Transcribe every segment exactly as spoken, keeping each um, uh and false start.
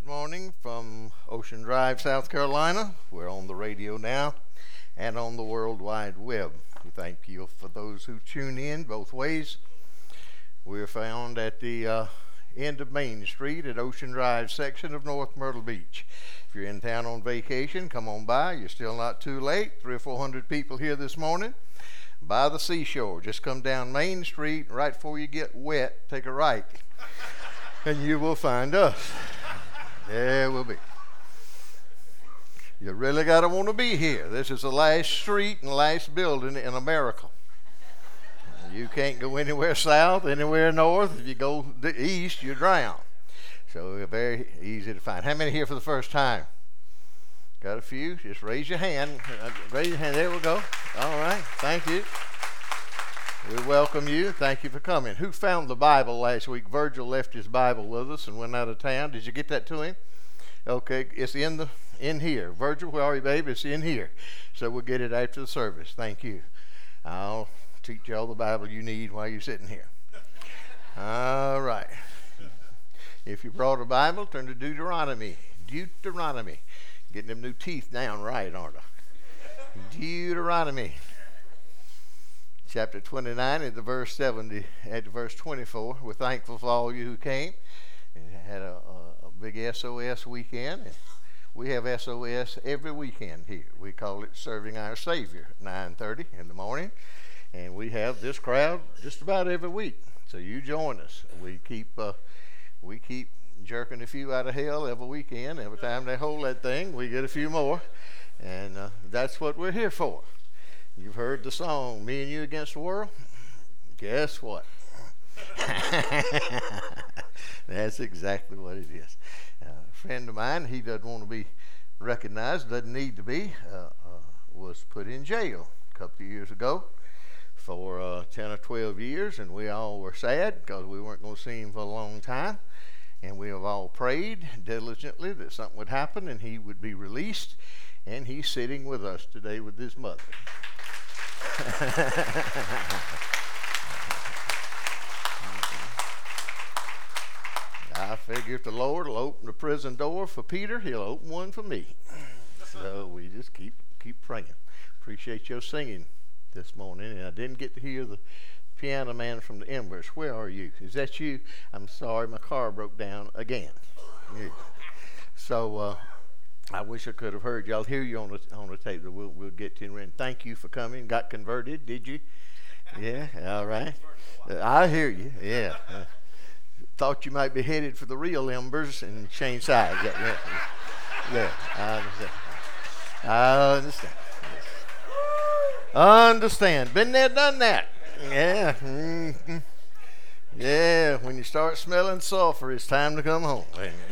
morning from Ocean Drive, South Carolina. We're on the radio now and on the World Wide Web. We thank you for those who tune in both ways. We're found at the uh, end of Main Street at Ocean Drive section of North Myrtle Beach. If you're in town on vacation, come on by. You're still not too late. Three or four hundred people here this morning by the seashore. Just come down Main Street. Right before you get wet, take a right and you will find us. There we'll be. You really got to want to be here. This is the last street and last building in America. You can't go anywhere south, anywhere north. If you go east, you drown. So we're very easy to find. How many here for the first time? Got a few? Just raise your hand. Raise your hand. There we go. All right. Thank you. We welcome you. Thank you for coming. Who found the Bible last week? Virgil left his Bible with us and went out of town. Did you get that to him? Okay, it's in the in here. Virgil, where are you, baby? It's in here. So we'll get it after the service. Thank you. I'll teach you all the Bible you need while you're sitting here. All right. If you brought a Bible, turn to Deuteronomy. Deuteronomy. Getting them new teeth down right, aren't I? Deuteronomy. Chapter twenty-nine at the verse seventy, at the verse twenty-four. We're thankful for all you who came. And had a, a, a big S O S weekend. And we have S O S every weekend here. We call it Serving Our Savior, nine thirty in the morning. And we have this crowd just about every week. So you join us. We keep uh, we keep jerking a few out of hell every weekend. Every time they hold that thing, we get a few more. And uh, that's what we're here for. You've heard the song, Me and You Against the World? Guess what? That's exactly what it is. Uh, a friend of mine, he doesn't want to be recognized, doesn't need to be, uh, uh, was put in jail a couple of years ago for uh, ten or twelve years, and we all were sad because we weren't going to see him for a long time. And we have all prayed diligently that something would happen and he would be released. And he's sitting with us today with his mother. I figure if the Lord will open the prison door for Peter, he'll open one for me. So we just keep keep praying. Appreciate your singing this morning. And I didn't get to hear the piano man from the Embers. Where are you? Is that you? I'm sorry, my car broke down again. Yeah. So uh, I wish I could have heard you. I'll hear you on the on the tape. We'll we'll get to it. Thank you for coming. Got converted, did you? Yeah. All right. Uh, I hear you. Yeah. Uh, thought you might be headed for the real Embers and change sides. Yeah. Yeah. Yeah. I understand. I understand. Understand. Been there, done that. Yeah. Mm-hmm. Yeah. When you start smelling sulfur, it's time to come home.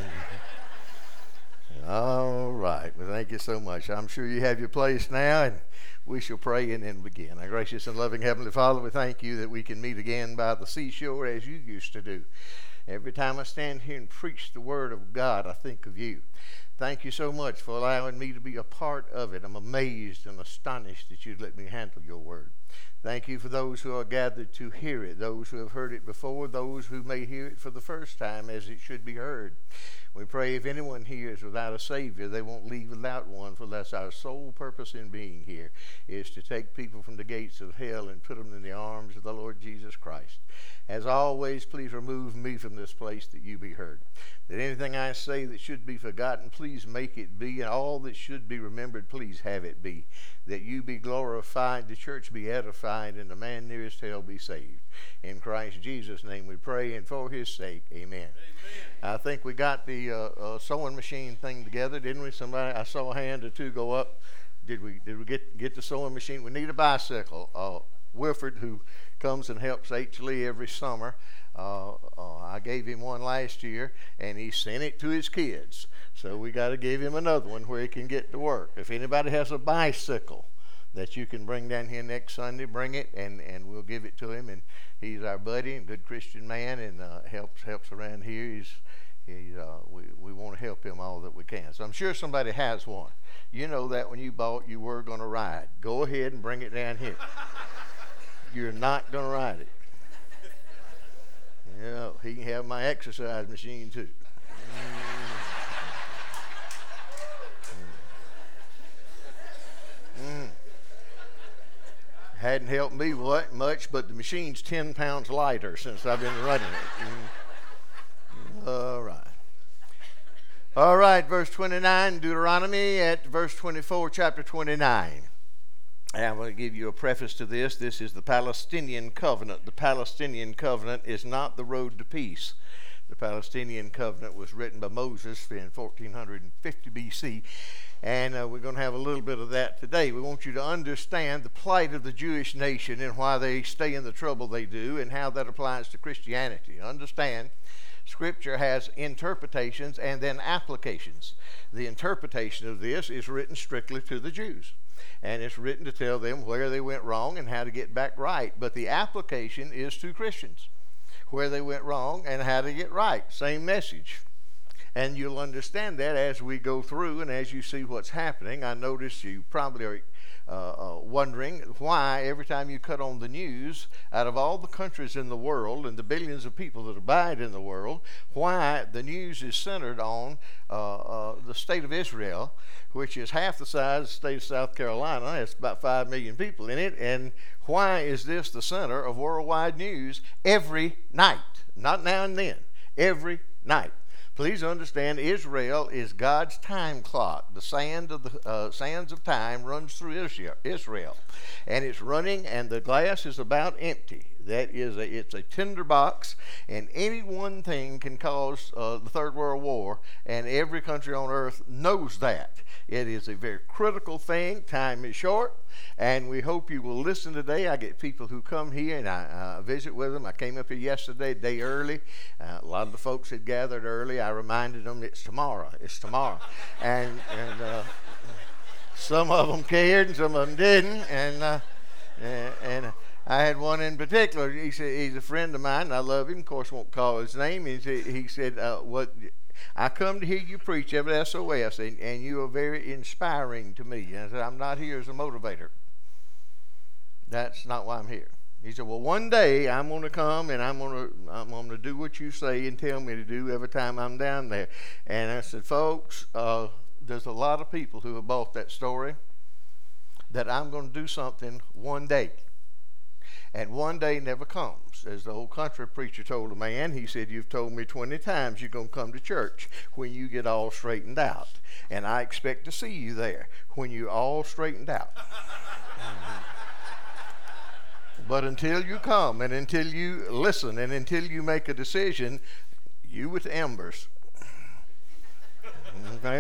All right. Well, thank you so much. I'm sure you have your place now, and we shall pray and then begin. Our gracious and loving Heavenly Father, we thank you that we can meet again by the seashore as you used to do. Every time I stand here and preach the Word of God, I think of you. Thank you so much for allowing me to be a part of it. I'm amazed and astonished that you'd let me handle your Word. Thank you for those who are gathered to hear it, those who have heard it before, those who may hear it for the first time as it should be heard. We pray if anyone here is without a Savior, they won't leave without one, for that's our sole purpose in being here, is to take people from the gates of hell and put them in the arms of the Lord Jesus Christ. As always, please remove me from this place that you be heard. That anything I say that should be forgotten, please make it be, and all that should be remembered, please have it be. That you be glorified, the church be edified, and the man nearest hell be saved. In Christ Jesus' name we pray, and for his sake, amen. Amen. I think we got the uh, uh, sewing machine thing together, didn't we? Somebody, I saw a hand or two go up. Did we Did we get, get the sewing machine? We need a bicycle. Uh, Wilford, who comes and helps H. Lee every summer, uh, uh, I gave him one last year, and he sent it to his kids. So we got to give him another one where he can get to work. If anybody has a bicycle that you can bring down here next Sunday, bring it, and, and we'll give it to him. And he's our buddy and good Christian man, and uh, helps helps around here. He's he's uh, we we want to help him all that we can. So I'm sure somebody has one. You know that when you bought, you were going to ride. Go ahead and bring it down here. You're not going to ride it. You know, he can have my exercise machine too. Hadn't helped me what much, but the machine's ten pounds lighter since I've been running it. All right. All right, verse twenty-nine, Deuteronomy at verse twenty-four, chapter twenty-nine. And I'm going to give you a preface to this. This is the Palestinian covenant. The Palestinian covenant is not the road to peace. The Palestinian covenant was written by Moses in fourteen fifty B C, and uh, we're going to have a little bit of that today. We want you to understand the plight of the Jewish nation and why they stay in the trouble they do and how that applies to Christianity. Understand, Scripture has interpretations and then applications. The interpretation of this is written strictly to the Jews, and it's written to tell them where they went wrong and how to get back right. But the application is to Christians, where they went wrong and how to get right. Same message. And you'll understand that as we go through and as you see what's happening. I notice you probably are uh, uh, wondering why every time you cut on the news, out of all the countries in the world and the billions of people that abide in the world, why the news is centered on uh, uh, the state of Israel, which is half the size of the state of South Carolina. It's about five million people in it. And why is this the center of worldwide news every night? Not now and then, every night. Please understand, Israel is God's time clock. The sand of the uh, sands of time runs through Israel, and it's running, and the glass is about empty. That is a it's a tinderbox, and any one thing can cause uh, the Third World War, and every country on earth knows that. It is a very critical thing. Time is short, and we hope you will listen today. I get people who come here, and I uh, visit with them. I came up here yesterday, a day early. Uh, a lot of the folks had gathered early. I reminded them it's tomorrow. It's tomorrow, and and uh, some of them cared, and some of them didn't, and uh, and. and I had one in particular. He said he's a friend of mine, and I love him. Of course, won't call his name. He said, he said uh, "What I come to hear you preach every S O S, and, and you are very inspiring to me." And I said, "I'm not here as a motivator. That's not why I'm here." He said, "Well, one day I'm going to come, and I'm going to I'm going to do what you say and tell me to do every time I'm down there." And I said, "Folks, uh, there's a lot of people who have bought that story. That I'm going to do something one day." And one day never comes. As the old country preacher told a man, he said, "You've told me twenty times you're going to come to church when you get all straightened out. And I expect to see you there when you're all straightened out." Mm-hmm. But until you come and until you listen and until you make a decision, you with embers. Okay?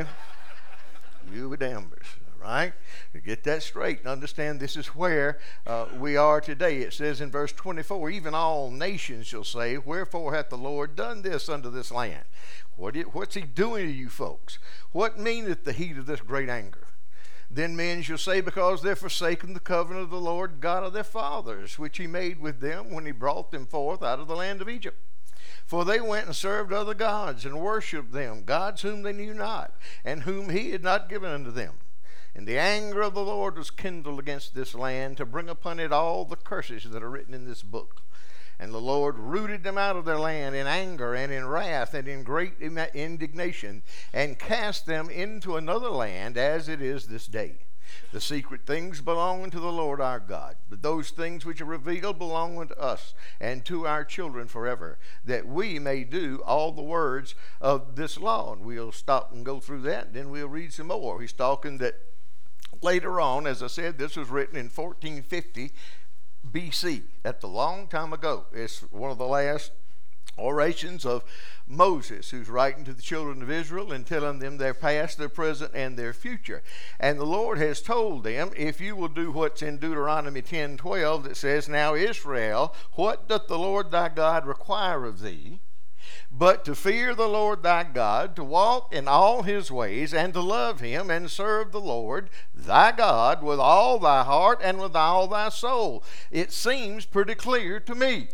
You with embers. Right? Get that straight and understand this is where uh, we are today. It says in verse twenty-four, "Even all nations shall say, Wherefore hath the Lord done this unto this land?" What it, what's he doing to you folks? What meaneth the heat of this great anger? Then men shall say, Because they're forsaken the covenant of the Lord God of their fathers, which he made with them when he brought them forth out of the land of Egypt. For they went and served other gods and worshipped them, gods whom they knew not, and whom he had not given unto them. And the anger of the Lord was kindled against this land to bring upon it all the curses that are written in this book. And the Lord rooted them out of their land in anger and in wrath and in great indignation, and cast them into another land as it is this day. The secret things belong unto the Lord our God, but those things which are revealed belong unto us and to our children forever, that we may do all the words of this law. And we'll stop and go through that, and then we'll read some more. He's talking that later on, as I said, this was written in fourteen fifty B C. That's a long time ago. It's one of the last orations of Moses, who's writing to the children of Israel and telling them their past, their present, and their future. And the Lord has told them, if you will do what's in Deuteronomy ten twelve that says, Now Israel, what doth the Lord thy God require of thee? But to fear the Lord thy God, to walk in all his ways, and to love him, and serve the Lord thy God with all thy heart and with all thy soul. It seems pretty clear to me,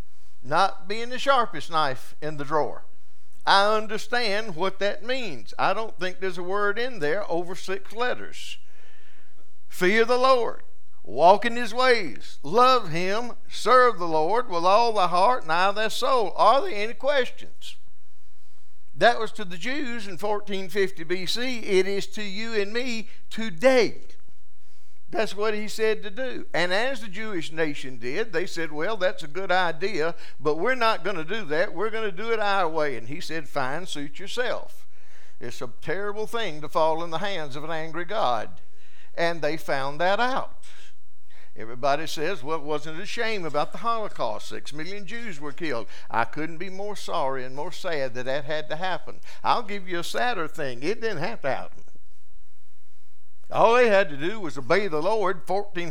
not being the sharpest knife in the drawer. I understand what that means. I don't think there's a word in there over six letters. Fear the Lord. Walk in his ways, love him, serve the Lord with all thy heart and all thy soul. Are there any questions? That was to the Jews in fourteen fifty B C. It is to you and me today. That's what he said to do. And as the Jewish nation did, they said, well, that's a good idea, but we're not going to do that. We're going to do it our way. And he said, fine, suit yourself. It's a terrible thing to fall in the hands of an angry God. And they found that out. Everybody says, well, it wasn't a shame about the Holocaust. Six million Jews were killed. I couldn't be more sorry and more sad that that had to happen. I'll give you a sadder thing. It didn't have to happen. All they had to do was obey the Lord fourteen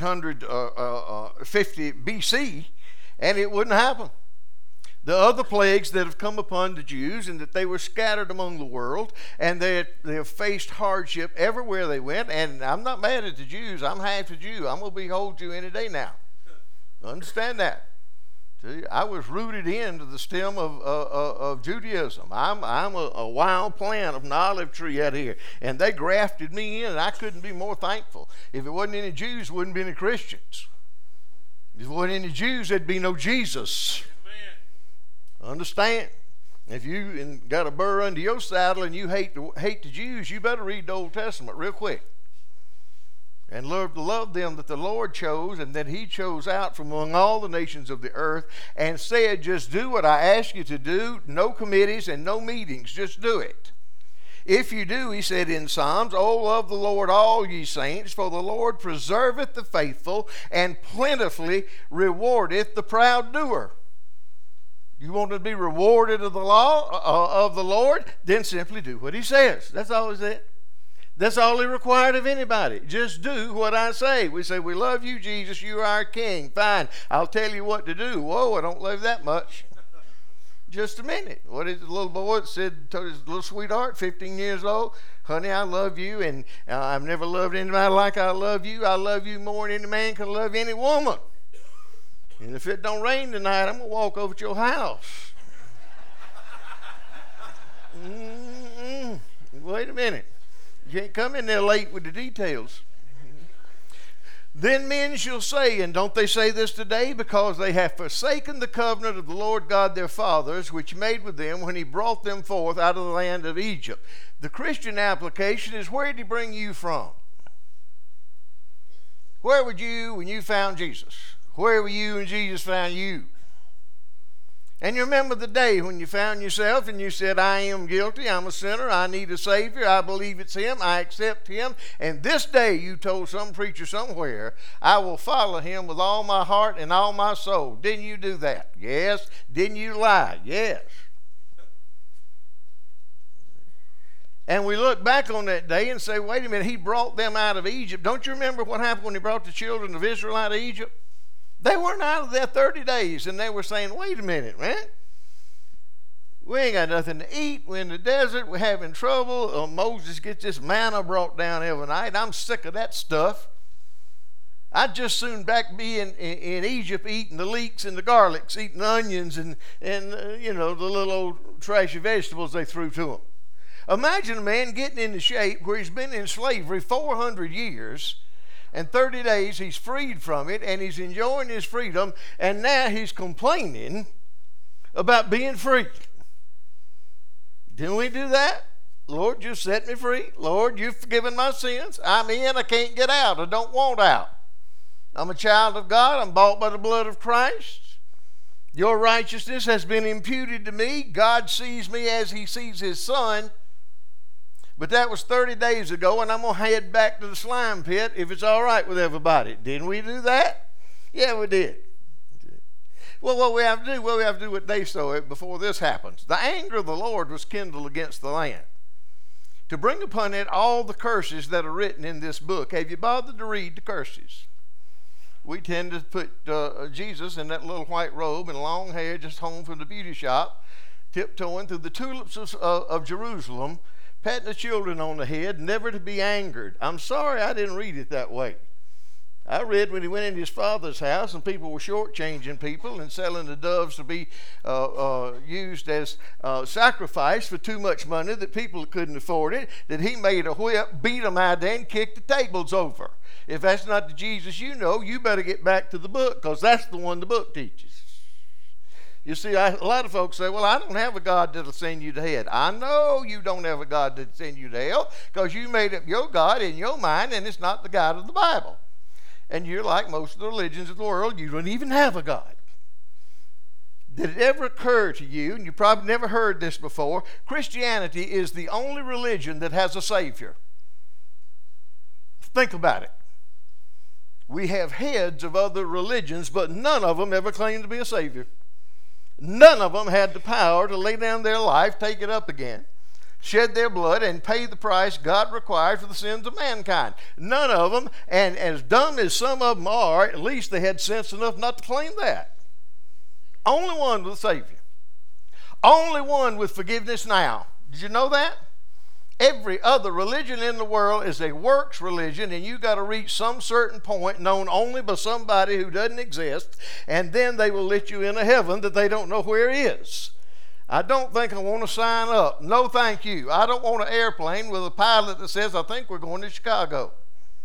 fifty B C, and it wouldn't happen. The other plagues that have come upon the Jews, and that they were scattered among the world, and they, they have faced hardship everywhere they went. And I'm not mad at the Jews. I'm half a Jew. I'm going to behold you any day now. Understand that. See, I was rooted into the stem of, uh, of Judaism. I'm, I'm a, a wild plant of an olive tree out here. And they grafted me in, and I couldn't be more thankful. If it wasn't any Jews, there wouldn't be any Christians. If it wasn't any Jews, there'd be no Jesus. Amen. Understand? If you got a burr under your saddle and you hate the, hate the Jews, you better read the Old Testament real quick. And love to love them that the Lord chose, and that he chose out from among all the nations of the earth, and said, just do what I ask you to do. No committees and no meetings. Just do it. If you do, he said in Psalms, oh, love the Lord, all ye saints, for the Lord preserveth the faithful, and plentifully rewardeth the proud doer. You want to be rewarded of the law uh, of the Lord? Then simply do what he says. That's all he said. That's all he required of anybody. Just do what I say. We say, we love you, Jesus. You are our King. Fine. I'll tell you what to do. Whoa, I don't love that much. Just a minute. What is the little boy that said, told his little sweetheart, fifteen years old, honey, I love you, and uh, I've never loved anybody like I love you. I love you more than any man can love any woman. And if it don't rain tonight, I'm going to walk over to your house. Mm-mm. Wait a minute. You can't come in there late with the details. Then men shall say, and don't they say this today? Because they have forsaken the covenant of the Lord God their fathers, which made with them when he brought them forth out of the land of Egypt. The Christian application is, where did he bring you from? Where were you when you found Jesus? Where were you when Jesus found you? And you remember the day when you found yourself and you said, I am guilty, I'm a sinner, I need a Savior, I believe it's him, I accept him. And this day you told some preacher somewhere, I will follow him with all my heart and all my soul. Didn't you do that? Yes. Didn't you lie? Yes. And we look back on that day and say, wait a minute, he brought them out of Egypt. Don't you remember what happened when he brought the children of Israel out of Egypt? They weren't out of there thirty days, and they were saying, wait a minute, man. We ain't got nothing to eat. We're in the desert. We're having trouble. Uh, Moses gets this manna brought down every night. I'm sick of that stuff. I'd just soon back be in, in, in Egypt eating the leeks and the garlics, eating the onions and, and uh, you know, the little old trashy vegetables they threw to him. Imagine a man getting into shape where he's been in slavery four hundred years, and thirty days he's freed from it, and he's enjoying his freedom, and now he's complaining about being free. Didn't we do that? Lord, you set me free. Lord, you've forgiven my sins. I'm in, I can't get out. I don't want out. I'm a child of God. I'm bought by the blood of Christ. Your righteousness has been imputed to me. God sees me as he sees his son. But that was thirty days ago, and I'm going to head back to the slime pit if it's all right with everybody. Didn't we do that? Yeah, we did. Well, what we have to do, well, we have to do what they saw before this happens. The anger of the Lord was kindled against the land, to bring upon it all the curses that are written in this book. Have you bothered to read the curses? We tend to put uh, Jesus in that little white robe and long hair just home from the beauty shop, tiptoeing through the tulips of, uh, of Jerusalem, patting the children on the head, never to be angered. I'm sorry I didn't read it that way. I read when he went into his father's house and people were shortchanging people and selling the doves to be uh, uh, used as uh, sacrifice for too much money that people couldn't afford it, that he made a whip, beat them out there, and kicked the tables over. If that's not the Jesus you know, you better get back to the book, because that's the one the book teaches. You see, I, a lot of folks say, well, I don't have a God that'll send you to hell. I know you don't have a God that'll send you to hell, because you made up your God in your mind, and it's not the God of the Bible. and you're like most of the religions of the world, you don't even have a God. Did it ever occur to you, and you probably never heard this before, Christianity is the only religion that has a Savior? Think about it. We have heads of other religions, but none of them ever claimed to be a Savior. None of them had the power to lay down their life, take it up again, shed their blood, and pay the price God required for the sins of mankind. None of them, and as dumb as some of them are, at least they had sense enough not to claim that. Only one with a Savior. Only one with forgiveness now. Did you know that? Every other religion in the world is a works religion, and you got to reach some certain point known only by somebody who doesn't exist, and then they will let you into heaven that they don't know where is. I don't think I want to sign up. No, thank you. I don't want an airplane with a pilot that says, I think we're going to Chicago.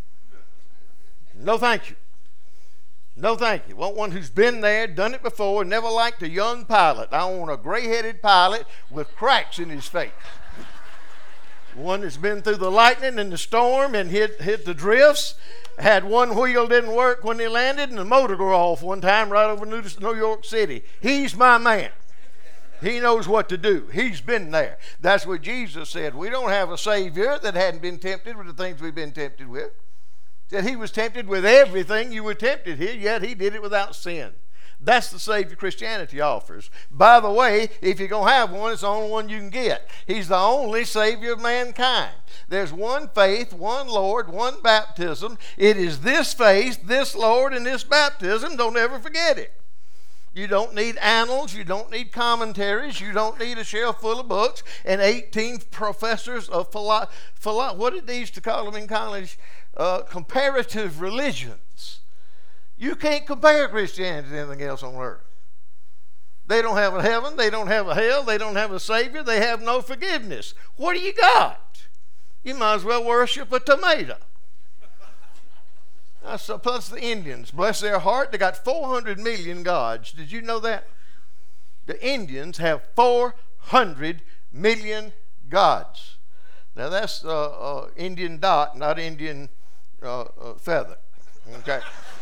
No, thank you. No, thank you. Want one who's been there, done it before, never liked a young pilot. I want a gray-headed pilot with cracks in his face. One that's been through the lightning and the storm and hit, hit the drifts. Had one wheel didn't work when he landed and the motor go off one time right over New York City. He's my man. He knows what to do. He's been there. That's what Jesus said. We don't have a Savior that hadn't been tempted with the things we've been tempted with. That he was tempted with everything you were tempted here, yet he did it without sin. That's the Savior Christianity offers. By the way, if you're going to have one, it's the only one you can get. He's the only Savior of mankind. There's one faith, one Lord, one baptism. It is this faith, this Lord, and this baptism. Don't ever forget it. You don't need annals. You don't need commentaries. You don't need a shelf full of books and eighteen professors of philo- philo- what did they used to call them in college? Uh, comparative religions. You can't compare Christianity to anything else on earth. They don't have a heaven. They don't have a hell. They don't have a Savior. They have no forgiveness. What do you got? You might as well worship a tomato. So plus the Indians, bless their heart, they got four hundred million gods. Did you know that? The Indians have four hundred million gods. Now that's uh, uh, Indian dot, not Indian uh, uh, feather. Okay.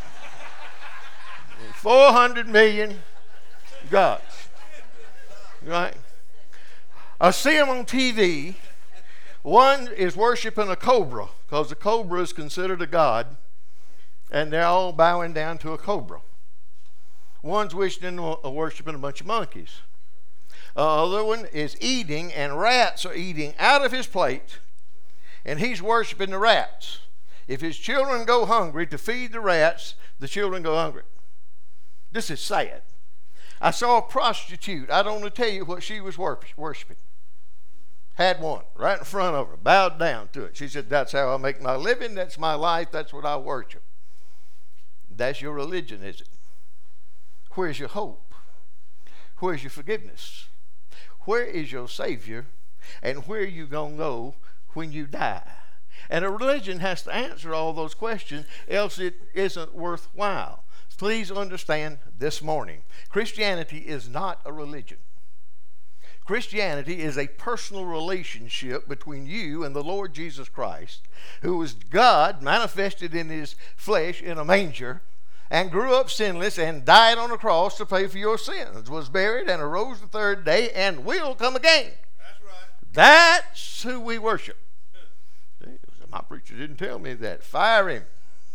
four hundred million gods. Right? I see them on T V. One is worshiping a cobra because the cobra is considered a god. And they're all bowing down to a cobra. One's wishing uh, worshiping a bunch of monkeys. The uh, other one is eating, and rats are eating out of his plate, and he's worshiping the rats. If his children go hungry, to feed the rats, the children go hungry. This is sad. I saw a prostitute. I don't want to tell you what she was worshiping. Had one right in front of her, bowed down to it. She said, that's how I make my living. That's my life. That's what I worship. That's your religion, is it? Where's your hope? Where's your forgiveness? Where is your Savior? And where are you going to go when you die? And a religion has to answer all those questions, else it isn't worthwhile. Please understand this morning, Christianity is not a religion. Christianity is a personal relationship between you and the Lord Jesus Christ, who was God manifested in his flesh in a manger, and grew up sinless and died on a cross to pay for your sins, was buried and arose the third day and will come again. That's right. That's who we worship. My preacher didn't tell me that. Fire him.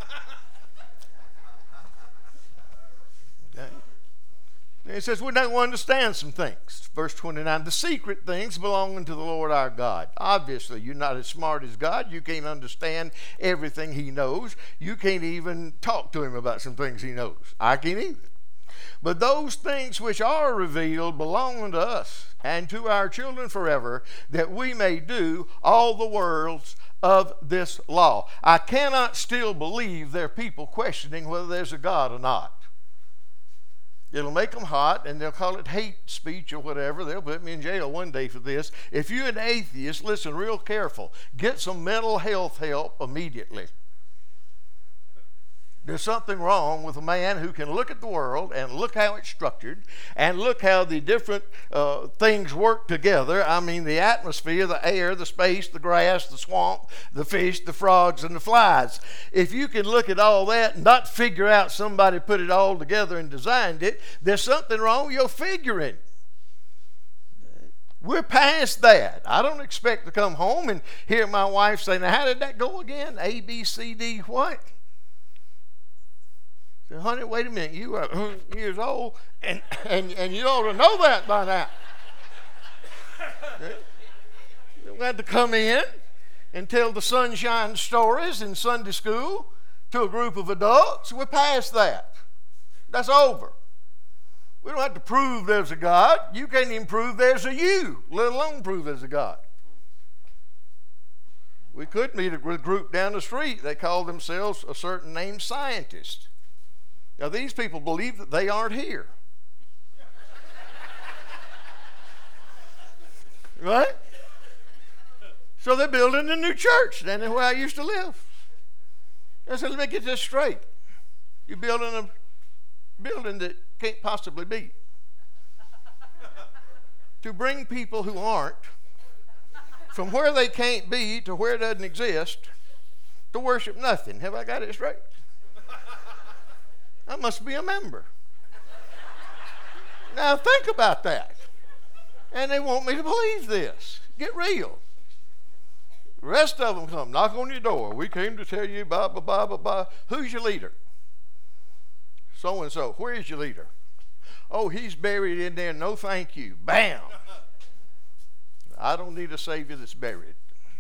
Okay. It says we don't understand some things. Verse twenty-nine, the secret things belonging to the Lord our God. Obviously, you're not as smart as God. You can't understand everything he knows. You can't even talk to him about some things he knows. I can't either. But those things which are revealed belong unto us and to our children forever, that we may do all the words of this law. I cannot still believe there are people questioning whether there's a God or not. It'll make them hot, and they'll call it hate speech or whatever. They'll put me in jail one day for this. If you're an atheist, listen real careful. Get some mental health help immediately. There's something wrong with a man who can look at the world and look how it's structured and look how the different uh, things work together. I mean, the atmosphere, the air, the space, the grass, the swamp, the fish, the frogs, and the flies. If you can look at all that and not figure out somebody put it all together and designed it, there's something wrong with your figuring. We're past that. I don't expect to come home and hear my wife say, now, how did that go again? A, B, C, D, what? Honey, wait a minute, you are years old, and, and, and you ought to know that by now. You had to come in and tell the sunshine stories in Sunday school to a group of adults. We're past that. That's over. We don't have to prove there's a God. You can't even prove there's a you, let alone prove there's a God. We could meet a group down the street. They call themselves a certain name scientist. Now, these people believe that they aren't here. Right? So they're building a new church down there where I used to live. I said, let me get this straight. You're building a building that can't possibly be. To bring people who aren't from where they can't be to where it doesn't exist to worship nothing. Have I got it straight? I must be a member. Now think about that. And they want me to believe this. Get real. The rest of them come, knock on your door. We came to tell you, blah, blah, blah, blah, blah. Who's your leader? So-and-so. Where is your leader? Oh, he's buried in there. No, thank you. Bam. I don't need a Savior that's buried.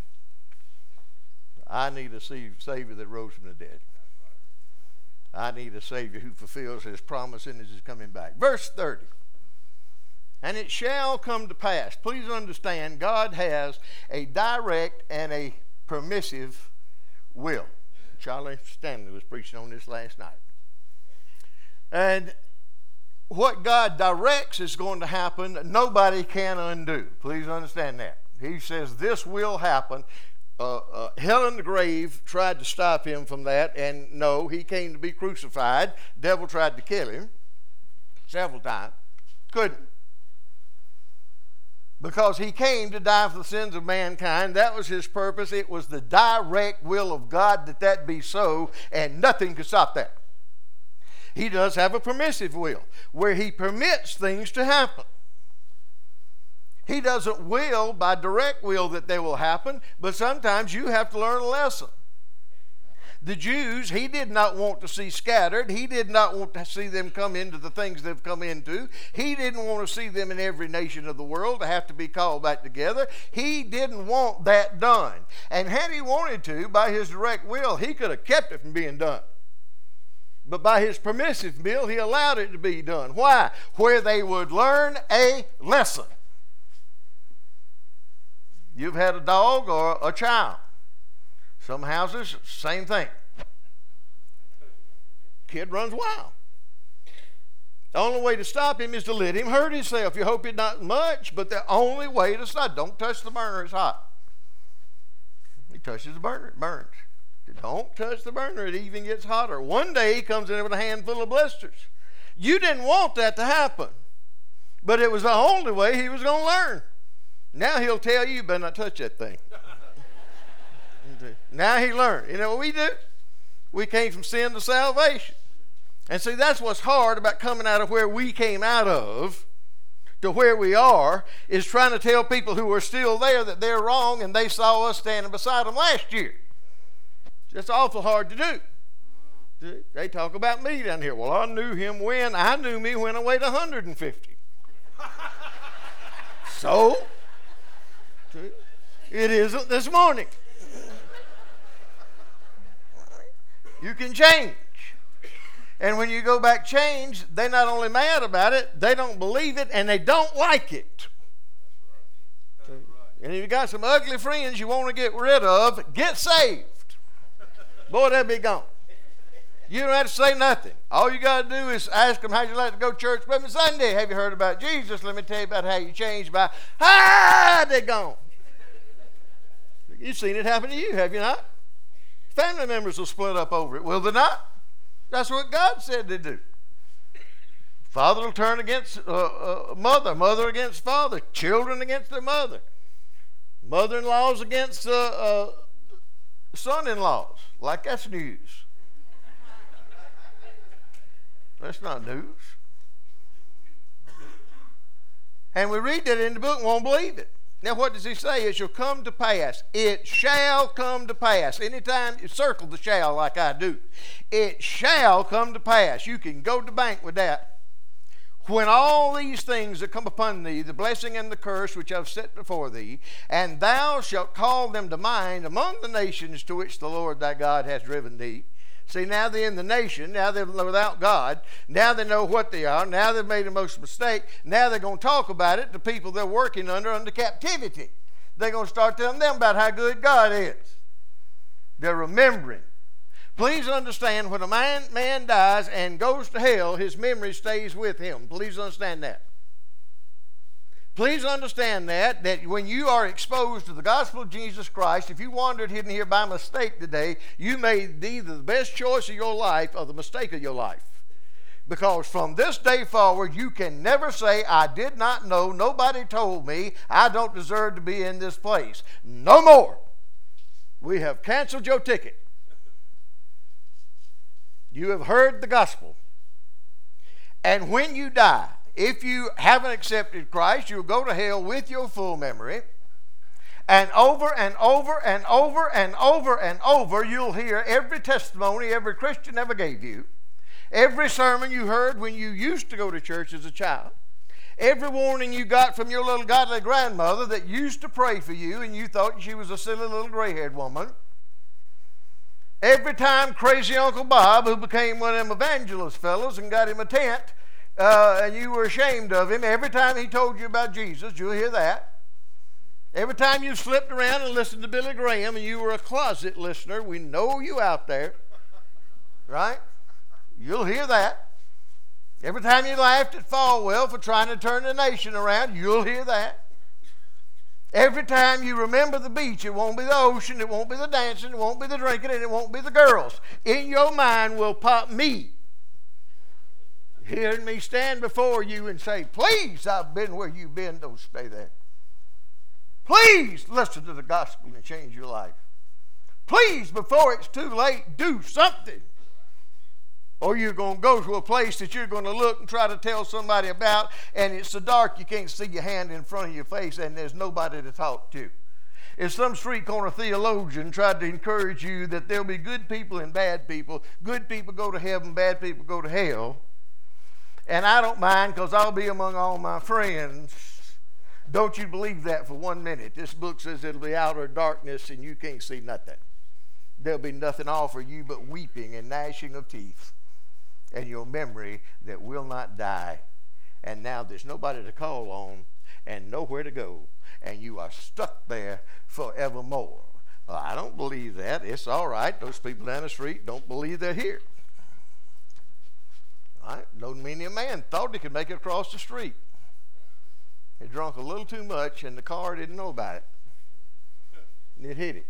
I need a Savior that rose from the dead. I need a Savior who fulfills his promise and is coming back. Verse thirty. And it shall come to pass. Please understand, God has a direct and a permissive will. Charlie Stanley was preaching on this last night. And what God directs is going to happen, nobody can undo. Please understand that. He says this will happen. Uh, uh, hell and the grave tried to stop him from that, and no, he came to be crucified. Devil tried to kill him several times. Couldn't. Because he came to die for the sins of mankind. That was his purpose. It was the direct will of God that that be so, and nothing could stop that. He does have a permissive will, where he permits things to happen. He doesn't will by direct will that they will happen, but sometimes you have to learn a lesson. The Jews, he did not want to see scattered. He did not want to see them come into the things they've come into. He didn't want to see them in every nation of the world to have to be called back together. He didn't want that done. And had he wanted to, by his direct will, he could have kept it from being done. But by his permissive will, he allowed it to be done. Why? Where they would learn a lesson. You've had a dog or a child. Some houses, same thing. Kid runs wild. The only way to stop him is to let him hurt himself. You hope it's not much, but the only way to stop. Don't touch the burner, it's hot. He touches the burner, it burns. Don't touch the burner, it even gets hotter. One day he comes in there with a handful of blisters. You didn't want that to happen, but it was the only way he was going to learn. Now he'll tell you, you better not touch that thing. Now he learned. You know what we do? We came from sin to salvation. And see, that's what's hard about coming out of where we came out of to where we are, is trying to tell people who are still there that they're wrong and they saw us standing beside them last year. That's awful hard to do. They talk about me down here. Well, I knew him when. I knew me when I weighed one hundred fifty. So, it isn't this morning. You can change. And when you go back change, they're not only mad about it, they don't believe it, and they don't like it. And if you got some ugly friends you want to get rid of, get saved. Boy, they'll be gone. You don't have to say nothing. All you got to do is ask them, how'd you like to go to church with me Sunday? Have you heard about Jesus? Let me tell you about how you changed by, ah, they're gone. You've seen it happen to you, have you not? Family members will split up over it, will they not? That's what God said to do. Father will turn against uh, uh, mother, mother against father, children against their mother, mother-in-laws against uh, uh, son-in-laws. Like that's news. That's not news. And we read that in the book and won't believe it. Now what does he say? It shall come to pass. It shall come to pass. Anytime you circle the shall like I do. It shall come to pass. You can go to the bank with that. When all these things that come upon thee, the blessing and the curse which I've set before thee, and thou shalt call them to mind among the nations to which the Lord thy God hath driven thee. See, now they're in the nation, now they're without God, now they know what they are, now they've made a most mistake, now they're going to talk about it to people they're working under, under captivity. They're going to start telling them about how good God is. They're remembering. Please understand, when a man, man dies and goes to hell, his memory stays with him. Please understand that. Please understand that, that when you are exposed to the gospel of Jesus Christ, if you wandered in here by mistake today, you made either the best choice of your life or the mistake of your life. Because from this day forward, you can never say, I did not know, nobody told me, I don't deserve to be in this place. No more. We have canceled your ticket. You have heard the gospel. And when you die, if you haven't accepted Christ, you'll go to hell with your full memory. And over and over and over and over and over, you'll hear every testimony every Christian ever gave you. Every sermon you heard when you used to go to church as a child. Every warning you got from your little godly grandmother that used to pray for you and you thought she was a silly little gray-haired woman. Every time crazy Uncle Bob, who became one of them evangelist fellows and got him a tent, uh, and you were ashamed of him, every time he told you about Jesus, you'll hear that. Every time you slipped around and listened to Billy Graham and you were a closet listener, we know you out there, right? You'll hear that. Every time you laughed at Falwell for trying to turn the nation around, you'll hear that. Every time you remember the beach, it won't be the ocean, it won't be the dancing, it won't be the drinking, and it won't be the girls. In your mind will pop me. Hearing me stand before you and say, please, I've been where you've been, don't stay there. Please listen to the gospel and change your life. Please, before it's too late, do something. Or you're going to go to a place that you're going to look and try to tell somebody about, and it's so dark you can't see your hand in front of your face, and there's nobody to talk to. If some street corner theologian tried to encourage you that there'll be good people and bad people, good people go to heaven, bad people go to hell, and I don't mind because I'll be among all my friends, don't you believe that for one minute. This book says it'll be outer darkness and you can't see nothing. There'll be nothing all for you but weeping and gnashing of teeth. And your memory that will not die. And now there's nobody to call on and nowhere to go. And you are stuck there forevermore. Well, I don't believe that. It's all right. Those people down the street don't believe they're here. All right? No many a man thought he could make it across the street. He drunk a little too much and the car didn't know about it. And it hit it.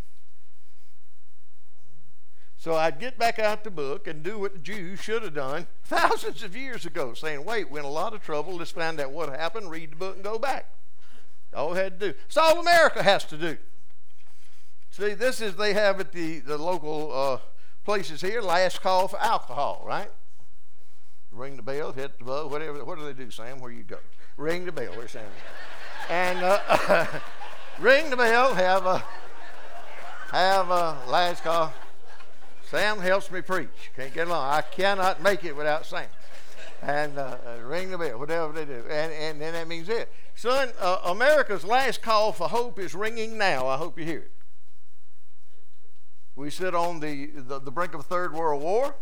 So I'd get back out the book and do what the Jews should have done thousands of years ago, saying, wait, we're in a lot of trouble. Let's find out what happened, read the book, and go back. All they had to do. It's all America has to do. See, this is, they have at the, the local uh, places here, last call for alcohol, right? Ring the bell, hit the bell, whatever. What do they do, Sam? Where you go? Ring the bell. Where's Sam? And uh, ring the bell, have a, have a last call. Sam helps me preach. Can't get along. I cannot make it without Sam. And uh, ring the bell, whatever they do. And, and then that means it. Son, uh, America's last call for hope is ringing now. I hope you hear it. We sit on the, the, the brink of a third world war.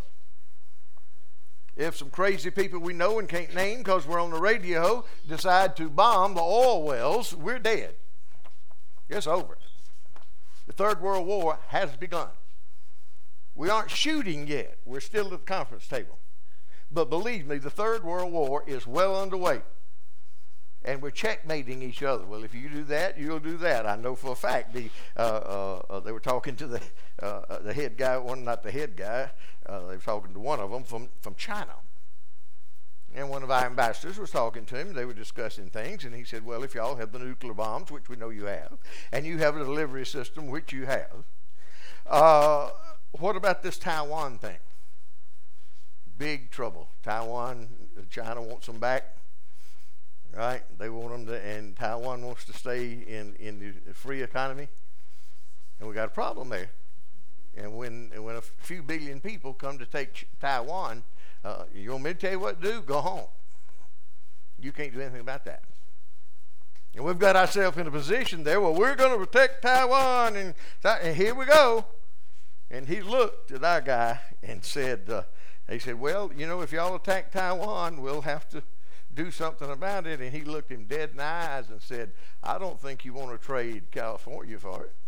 If some crazy people we know and can't name because we're on the radio decide to bomb the oil wells, we're dead. It's over. The third world war has begun. We aren't shooting yet. We're still at the conference table. But believe me, the Third World War is well underway. And we're checkmating each other. Well, if you do that, you'll do that. I know for a fact. The uh, uh, uh, they were talking to the uh, the head guy, one not the head guy. Uh, they were talking to one of them from from China. And one of our ambassadors was talking to him. They were discussing things, and he said, "Well, if y'all have the nuclear bombs, which we know you have, and you have a delivery system, which you have, uh, what about this Taiwan thing? Big trouble. Taiwan, China wants them back." Right? They want them to, and Taiwan wants to stay in, in the free economy. And we got a problem there. And when when a few billion people come to take Taiwan, uh, you want me to tell you what to do? Go home. You can't do anything about that. And we've got ourselves in a position there where we're going to protect Taiwan, and, and here we go. And he looked at our guy and said, uh, he said, "Well, you know, if y'all attack Taiwan, we'll have to do something about it." And he looked him dead in the eyes and said, "I don't think you want to trade California for it."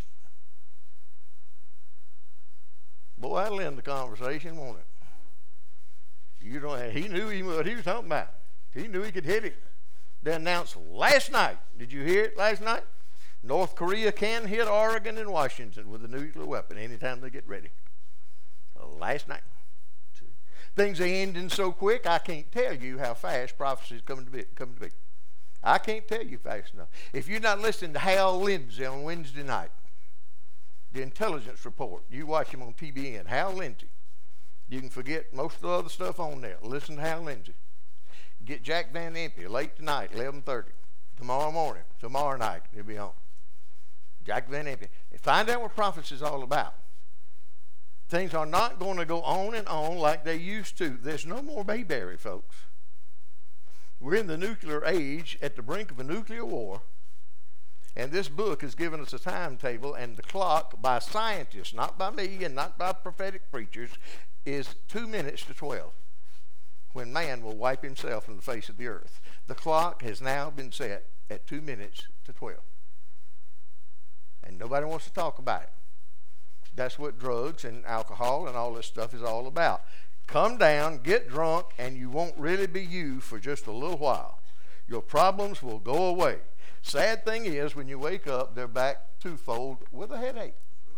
Boy, that'll end the conversation, won't it? You don't. He knew he, what he was talking about. He knew he could hit it. They announced last night. Did you hear it last night? North Korea can hit Oregon and Washington with a nuclear weapon anytime they get ready. Last night. Things are ending so quick, I can't tell you how fast prophecy is coming to be. Coming to be. I can't tell you fast enough. If you're not listening to Hal Lindsey on Wednesday night, the intelligence report, you watch him on T B N, Hal Lindsey. You can forget most of the other stuff on there. Listen to Hal Lindsey. Get Jack Van Impe late tonight, eleven thirty. Tomorrow morning, tomorrow night, he'll be on. Jack Van Impe. Find out what prophecy is all about. Things are not going to go on and on like they used to. There's no more Bayberry, folks. We're in the nuclear age, at the brink of a nuclear war, and this book has given us a timetable, and the clock, by scientists, not by me and not by prophetic preachers, is two minutes to twelve, when man will wipe himself from the face of the earth. The clock has now been set at two minutes to twelve, and nobody wants to talk about it. That's what drugs and alcohol and all this stuff is all about. Come down, get drunk, and you won't really be you for just a little while. Your problems will go away. Sad thing is, when you wake up, they're back twofold with a headache.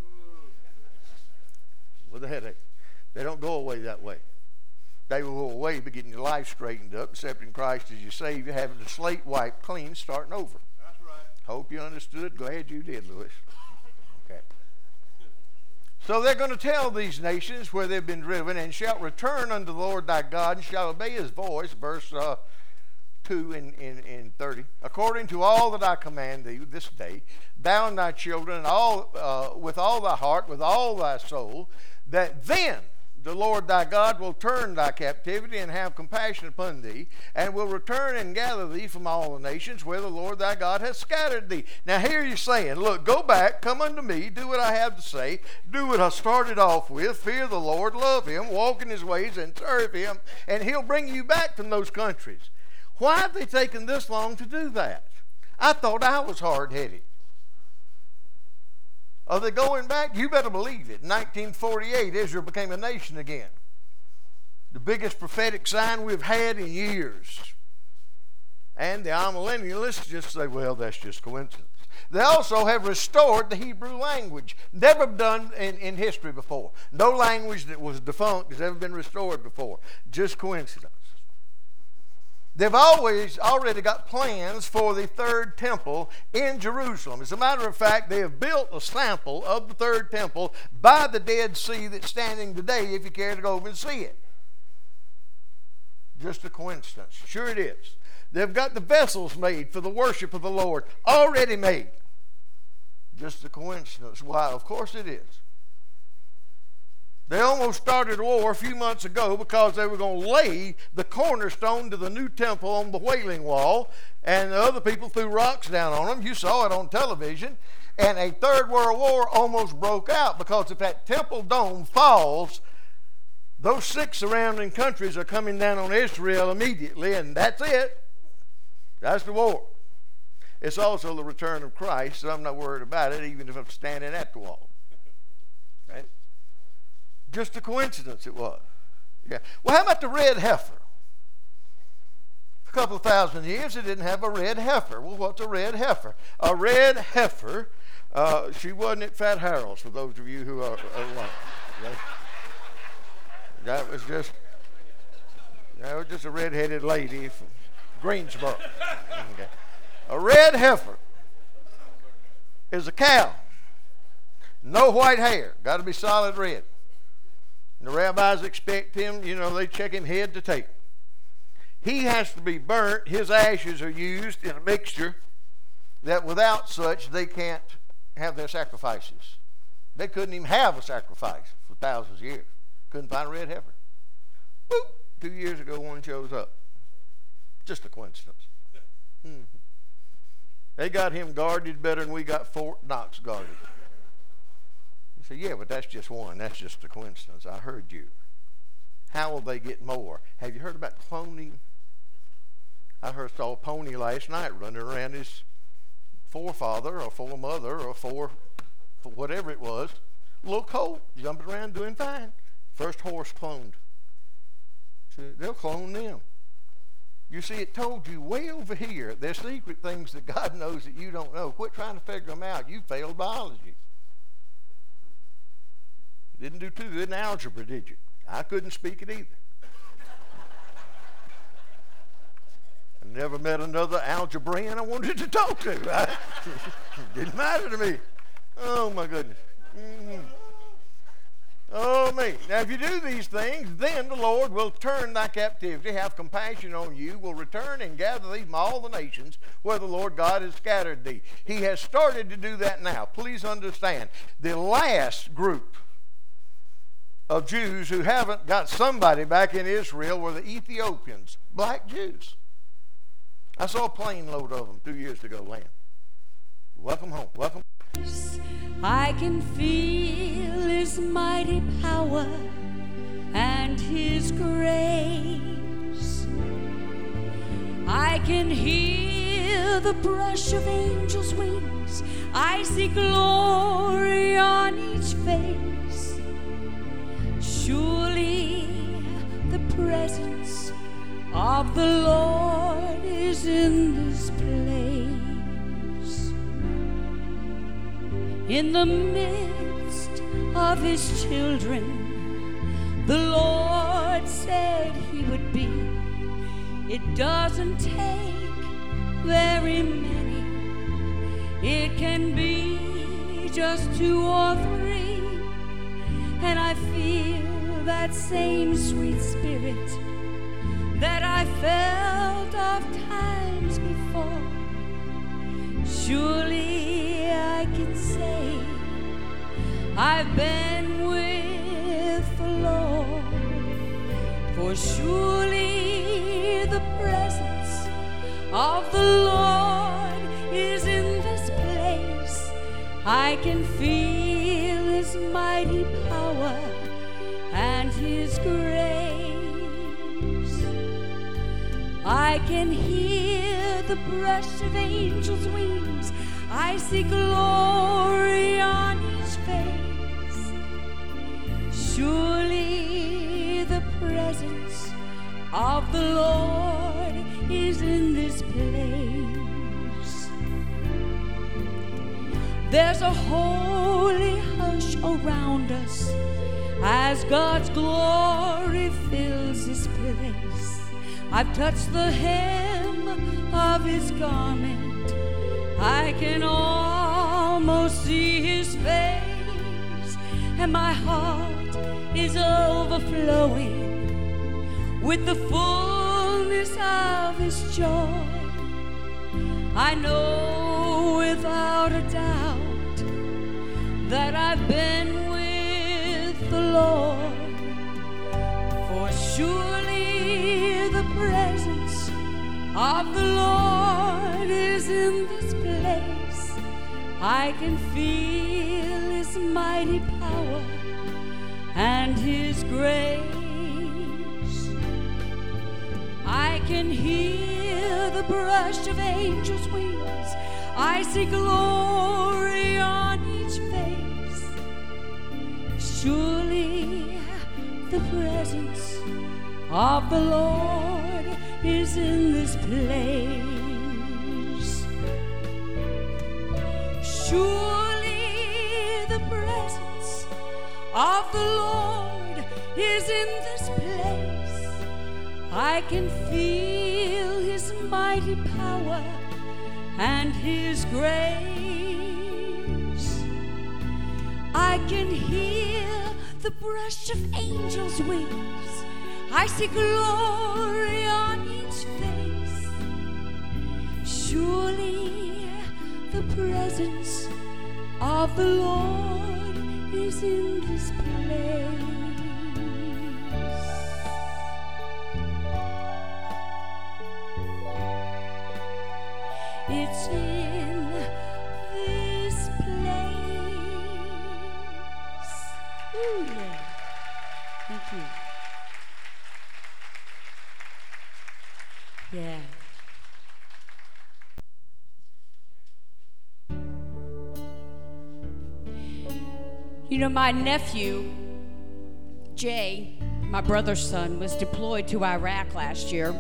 With a headache. They don't go away that way. They will go away by getting your life straightened up, accepting Christ as your Savior, having the slate wiped clean, starting over. That's right. Hope you understood. Glad you did, Louis. Okay. So they're going to tell these nations where they've been driven, and shalt return unto the Lord thy God, and shall obey his voice, verse uh, two in, in, in thirty, according to all that I command thee this day, thou and thy children, and all, uh, with all thy heart, with all thy soul, that then the Lord thy God will turn thy captivity and have compassion upon thee, and will return and gather thee from all the nations where the Lord thy God has scattered thee. Now here you're saying, look, go back, come unto me, do what I have to say, do what I started off with, fear the Lord, love him, walk in his ways, and serve him, and he'll bring you back from those countries. Why have they taken this long to do that? I thought I was hard-headed. Are they going back? You better believe it. In nineteen forty-eight, Israel became a nation again. The biggest prophetic sign we've had in years. And the amillennialists just say, well, that's just coincidence. They also have restored the Hebrew language. Never done in, in history before. No language that was defunct has ever been restored before. Just coincidence. They've always already got plans for the third temple in Jerusalem. As a matter of fact, they have built a sample of the third temple by the Dead Sea that's standing today, if you care to go over and see it. Just a coincidence. Sure it is. They've got the vessels made for the worship of the Lord, already made. Just a coincidence. Why? Of course it is. They almost started a war a few months ago because they were going to lay the cornerstone to the new temple on the Wailing Wall, and the other people threw rocks down on them. You saw it on television. And a Third World War almost broke out, because if that temple dome falls, those six surrounding countries are coming down on Israel immediately, and that's it. That's the war. It's also the return of Christ, so I'm not worried about it, even if I'm standing at the wall. Right? Just a coincidence it was. Yeah. Well, how about the red heifer? a couple of thousand years, they didn't have a red heifer. Well, what's a red heifer? A red heifer, uh, she wasn't at Fat Harold's, for those of you who are, are like, okay? That was just, that was just a red-headed lady from Greensboro. Okay. A red heifer is a cow. No white hair. Got to be solid red. And the rabbis expect him, you know, they check him head to tail. He has to be burnt. His ashes are used in a mixture that without such they can't have their sacrifices. They couldn't even have a sacrifice for thousands of years. Couldn't find a red heifer. Boop! Two years ago, one shows up. Just a coincidence. Hmm. They got him guarded better than we got Fort Knox guarded. You say, yeah, but that's just one. That's just a coincidence. I heard you. How will they get more? Have you heard about cloning? I heard saw a pony last night running around his forefather or foremother or fore, for whatever it was. A little colt, jumping around doing fine. First horse cloned. So they'll clone them. You see, it told you way over here, there's secret things that God knows that you don't know. Quit trying to figure them out. You failed biology. Didn't do too good in algebra, did you? I couldn't speak it either. I never met another algebraian I wanted to talk to. I, it didn't matter to me. Oh, my goodness. Mm-hmm. Oh, me. Now, if you do these things, then the Lord will turn thy captivity, have compassion on you, will return and gather thee from all the nations where the Lord God has scattered thee. He has started to do that now. Please understand, the last group of Jews who haven't got somebody back in Israel were the Ethiopians, black Jews. I saw a plane load of them two years ago land. Welcome home. Welcome. I can feel his mighty power and his grace. I can hear the brush of angels' wings. I see glory on each face. Surely the presence of the Lord is in this place. In the midst of his children, the Lord said he would be. It doesn't take very many. It can be just two or three. And I feel that same sweet spirit that I felt of times before. Surely I can say I've been with the Lord, for surely the presence of the Lord is in this place. I can feel his mighty power and his grace. I can hear the brush of angels' wings. I see glory on each face. Surely the presence of the Lord is in this place. There's a holy hush around us as God's glory fills this place. I've touched the hem of his garment. I can almost see his face, and my heart is overflowing with the fullness of his joy. I know without a doubt that I've been with the Lord, for surely the presence of the Lord is in this place. I can feel his mighty power and his grace. I can hear the brush of angels' wings. I see glory on each face. Surely the presence of the Lord is in this place. Surely the presence of the Lord is in this place. I can feel his mighty power and his grace. I can hear the brush of angels' wings. I see glory on each face. Surely the presence of the Lord is in this place. It's in this place. Ooh, yeah. Thank you. Yeah. You know, my nephew, Jay, my brother's son, was deployed to Iraq last year.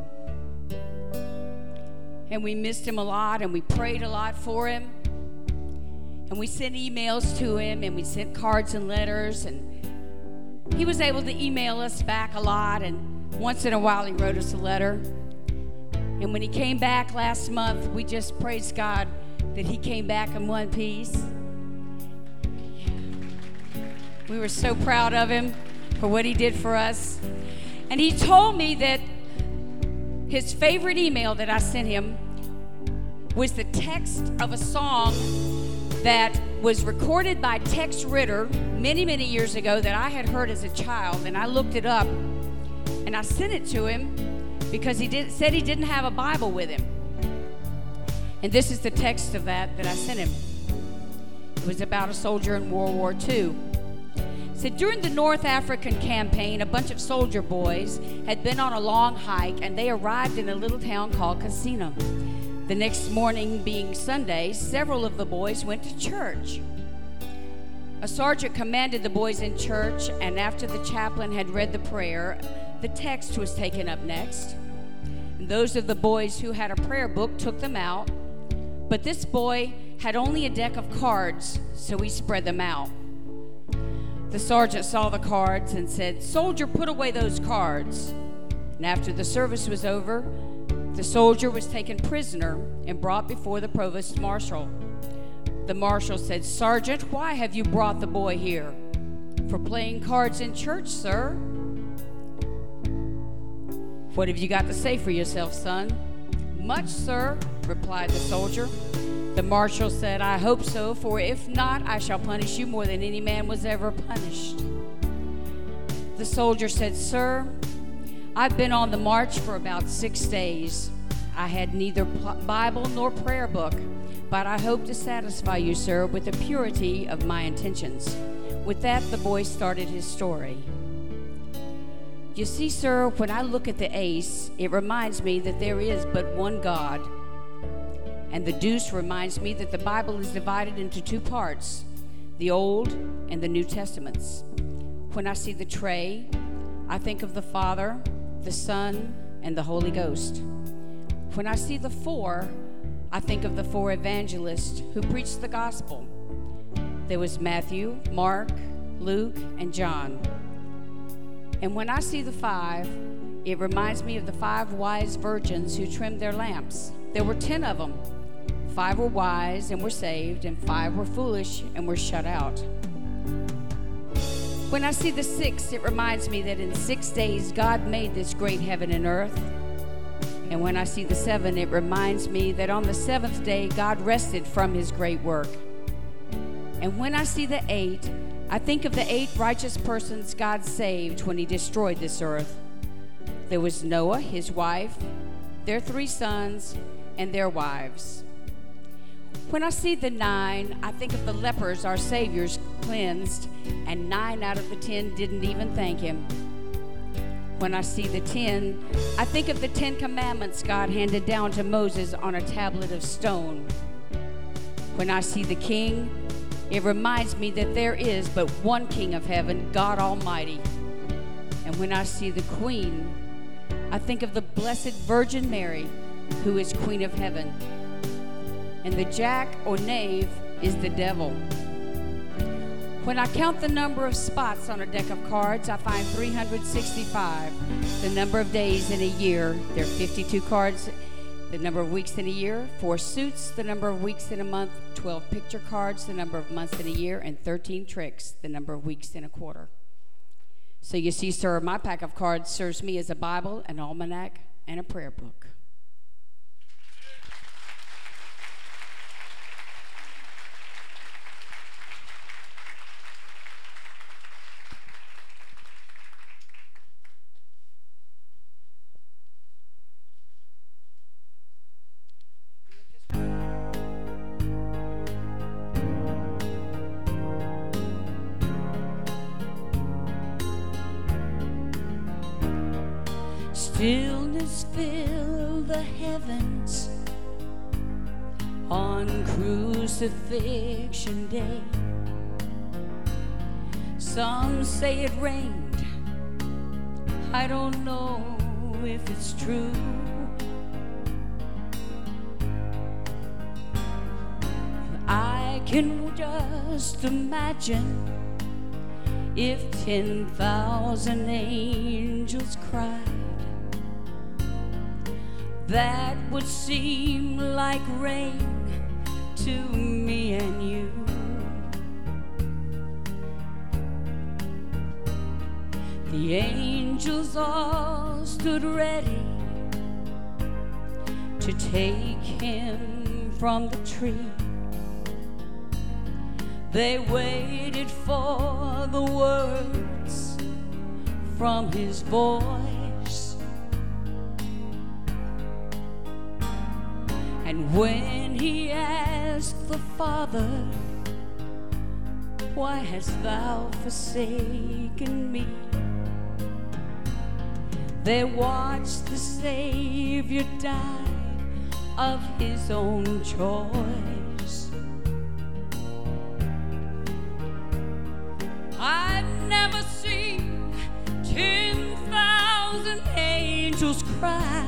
And we missed him a lot, and we prayed a lot for him. And we sent emails to him, and we sent cards and letters, and he was able to email us back a lot, and once in a while he wrote us a letter. And when he came back last month, we just praised God that he came back in one piece. We were so proud of him for what he did for us. And he told me that his favorite email that I sent him was the text of a song that was recorded by Tex Ritter many, many years ago that I had heard as a child. And I looked it up, and I sent it to him because he did, said he didn't have a Bible with him. And this is the text of that that I sent him. It was about a soldier in World War Two. It said, during the North African campaign, a bunch of soldier boys had been on a long hike, and they arrived in a little town called Casino. The next morning, being Sunday, several of the boys went to church. A sergeant commanded the boys in church, and after the chaplain had read the prayer, the text was taken up next. And those of the boys who had a prayer book took them out, but this boy had only a deck of cards, so he spread them out. The sergeant saw the cards and said, "Soldier, put away those cards." And after the service was over, the soldier was taken prisoner and brought before the provost marshal. The marshal said, "Sergeant, why have you brought the boy here?" "For playing cards in church, sir." "What have you got to say for yourself, son?" "Much, sir," replied the soldier. The marshal said, "I hope so, for if not, I shall punish you more than any man was ever punished." The soldier said, "Sir, I've been on the march for about six days. I had neither Bible nor prayer book, but I hope to satisfy you, sir, with the purity of my intentions." With that, the boy started his story. "You see, sir, when I look at the ace, it reminds me that there is but one God. And the deuce reminds me that the Bible is divided into two parts, the Old and the New Testaments. When I see the tray, I think of the Father, the Son, and the Holy Ghost. When I see the four, I think of the four evangelists who preached the gospel. There was Matthew, Mark, Luke, and John. And when I see the five, it reminds me of the five wise virgins who trimmed their lamps. There were ten of them. Five were wise and were saved, and five were foolish and were shut out. When I see the six, it reminds me that in six days God made this great heaven and earth. And when I see the seven, it reminds me that on the seventh day God rested from his great work. And when I see the eight, I think of the eight righteous persons God saved when he destroyed this earth. There was Noah, his wife, their three sons, and their wives. When I see the nine, I think of the lepers our Savior's cleansed, and nine out of the ten didn't even thank him. When I see the ten, I think of the Ten Commandments God handed down to Moses on a tablet of stone. When I see the king, it reminds me that there is but one King of heaven, God Almighty. And when I see the queen, I think of the Blessed Virgin Mary, who is Queen of Heaven. And the jack or knave is the devil. When I count the number of spots on a deck of cards, I find three hundred sixty-five. The number of days in a year, there are fifty-two cards. The number of weeks in a year, four suits, the number of weeks in a month, twelve picture cards, the number of months in a year, and thirteen tricks, the number of weeks in a quarter. So you see, sir, my pack of cards serves me as a Bible, an almanac, and a prayer book. Stillness fill the heavens on crucifixion day. Some say it rained. I don't know if it's true. I can just imagine if ten thousand angels cried. That would seem like rain to me and you. The angels all stood ready to take him from the tree. They waited for the words from his voice. And when he asked the Father, why hast thou forsaken me? They watched the Savior die of his own choice. I've never seen ten thousand angels cry,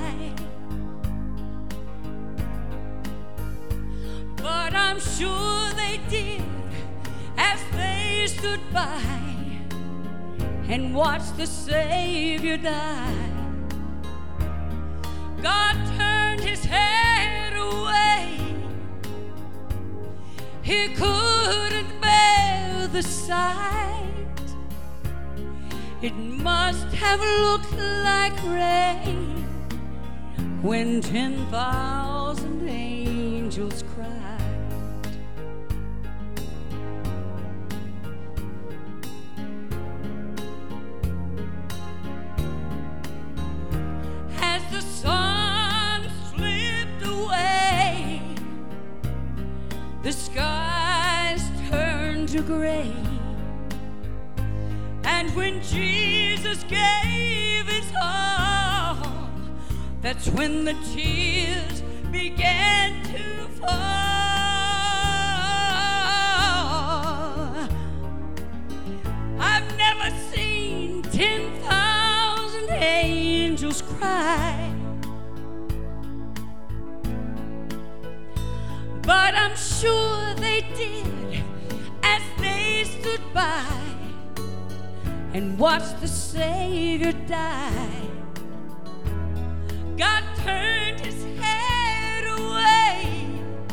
but I'm sure they did as they stood by and watched the Savior die. God turned his head away. He couldn't bear the sight. It must have looked like rain when ten thousand angels cried. As the sun slipped away, the skies turned to gray. And when Jesus gave his all, that's when the tears began to fall. I've never seen ten thousand angels cry, but I'm sure they did as they stood by and watched the Savior die. God turned his head away.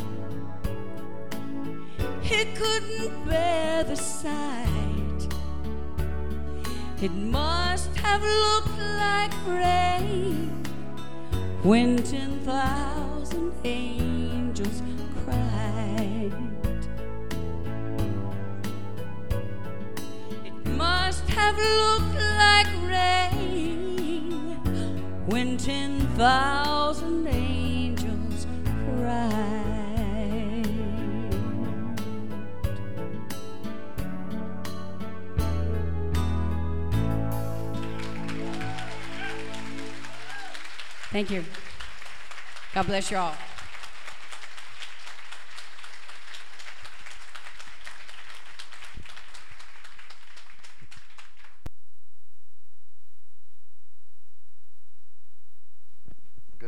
He couldn't bear the sight. It must have looked like rain when ten thousand angels cried. Must have looked like rain when ten thousand angels cried. Thank you. God bless you all.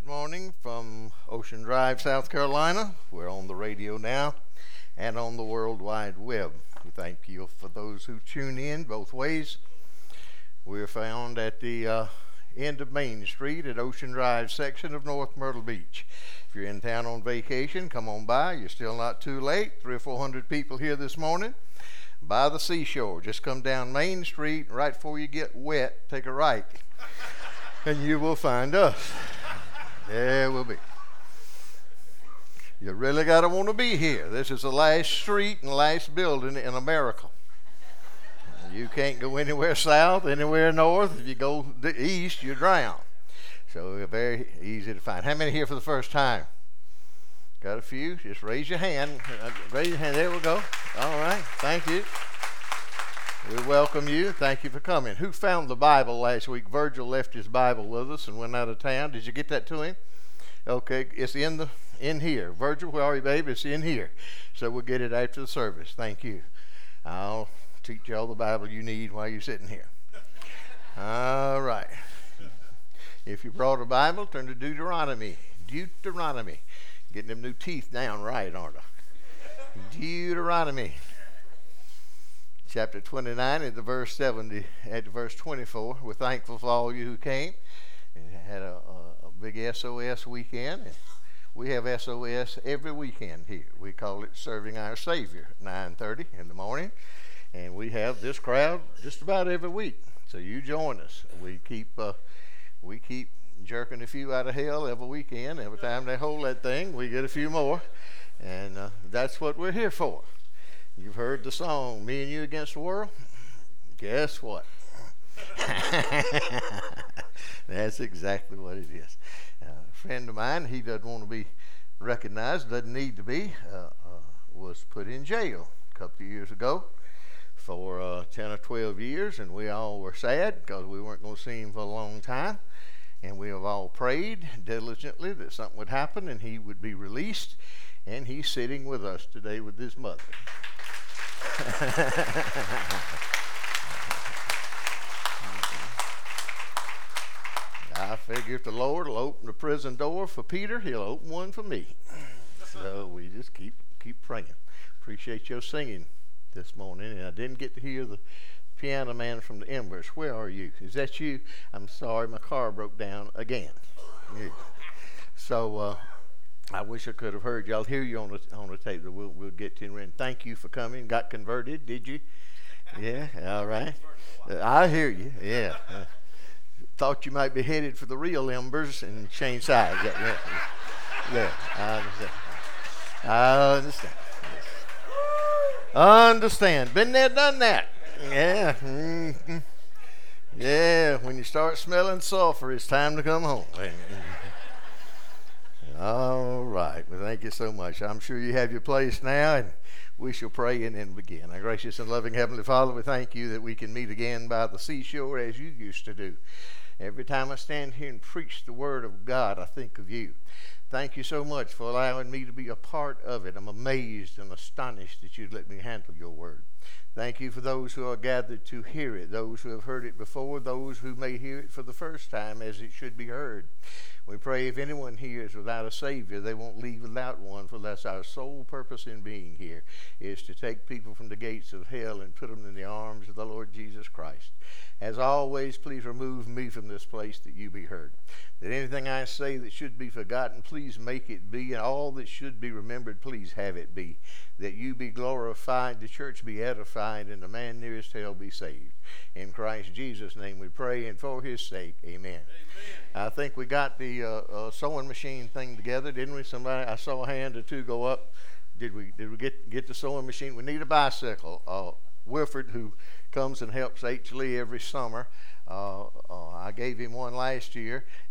morning from Ocean Drive, South Carolina. We're on the radio now and on the World Wide Web. We thank you for those who tune in both ways. We're found at the uh, end of Main Street at Ocean Drive section of North Myrtle Beach. If you're in town on vacation, come on by. You're still not too late. Three or four hundred people here this morning by the seashore. Just come down Main Street. Right before you get wet, take a right, and you will find us. There we'll be. You really got to want to be here. This is the last street and last building in America. You can't go anywhere south, anywhere north. If you go east, you drown. So we're very easy to find. How many here for the first time? Got a few? Just raise your hand. Raise your hand. There we go. All right. Thank you. We welcome you. Thank you for coming. Who found the Bible last week? Virgil left his Bible with us and went out of town. Did you get that to him? Okay. It's in the in here. Virgil, where are you, baby? It's in here. So we'll get it after the service. Thank you. I'll teach you all the Bible you need while you're sitting here. All right. If you brought a Bible, turn to Deuteronomy. Deuteronomy. Getting them new teeth down right, aren't I? Deuteronomy. Chapter twenty-nine at the verse seventy, at the verse twenty-four. We're thankful for all you who came. And had a, a, a big S O S weekend. And we have S O S every weekend here. We call it Serving Our Savior, nine thirty in the morning. And we have this crowd just about every week. So you join us. We keep uh, we keep jerking a few out of hell every weekend. Every time they hold that thing, we get a few more. And uh, that's what we're here for. You've heard the song, Me and You Against the World? Guess what? That's exactly what it is. Uh, a friend of mine, he doesn't want to be recognized, doesn't need to be, uh, uh, was put in jail a couple of years ago for uh, ten or twelve years, and we all were sad because we weren't going to see him for a long time. And we have all prayed diligently that something would happen and he would be released. And he's sitting with us today with his mother. I figure if the Lord will open the prison door for Peter, he'll open one for me. So we just keep keep praying. Appreciate your singing this morning. And I didn't get to hear the piano man from the Embers. Where are you? Is that you? I'm sorry, my car broke down again. Yeah. So uh, I wish I could have heard you. I'll hear you on the on the tape. We'll we'll get to it. Thank you for coming. Got converted, did you? Yeah. All right. Uh, I hear you. Yeah. Uh, thought you might be headed for the real Embers and change sides. Yeah. Yeah. I understand. I understand. Understand. Been there, done that. Yeah. Mm-hmm. Yeah. When you start smelling sulfur, it's time to come home. All right. Well, thank you so much. I'm sure you have your place now, and we shall pray and then begin. Our gracious and loving Heavenly Father, we thank you that we can meet again by the seashore as you used to do. Every time I stand here and preach the Word of God, I think of you. Thank you so much for allowing me to be a part of it. I'm amazed and astonished that you'd let me handle your Word. Thank you for those who are gathered to hear it, those who have heard it before, those who may hear it for the first time as it should be heard. We pray if anyone here is without a Savior, they won't leave without one, for that's our sole purpose in being here, is to take people from the gates of hell and put them in the arms of the Lord Jesus Christ. As always, please remove me from this place that you be heard. That anything I say that should be forgotten, please make it be, and all that should be remembered, please have it be. That you be glorified, the church be edified, and the man nearest hell be saved. In Christ Jesus' name we pray, and for his sake, amen. Amen. I think we got the uh, uh, sewing machine thing together, didn't we? Somebody, I saw a hand or two go up. Did we Did we get, get the sewing machine? We need a bicycle. Uh, Wilford, who comes and helps H. Lee every summer, uh, uh, I gave him one last year.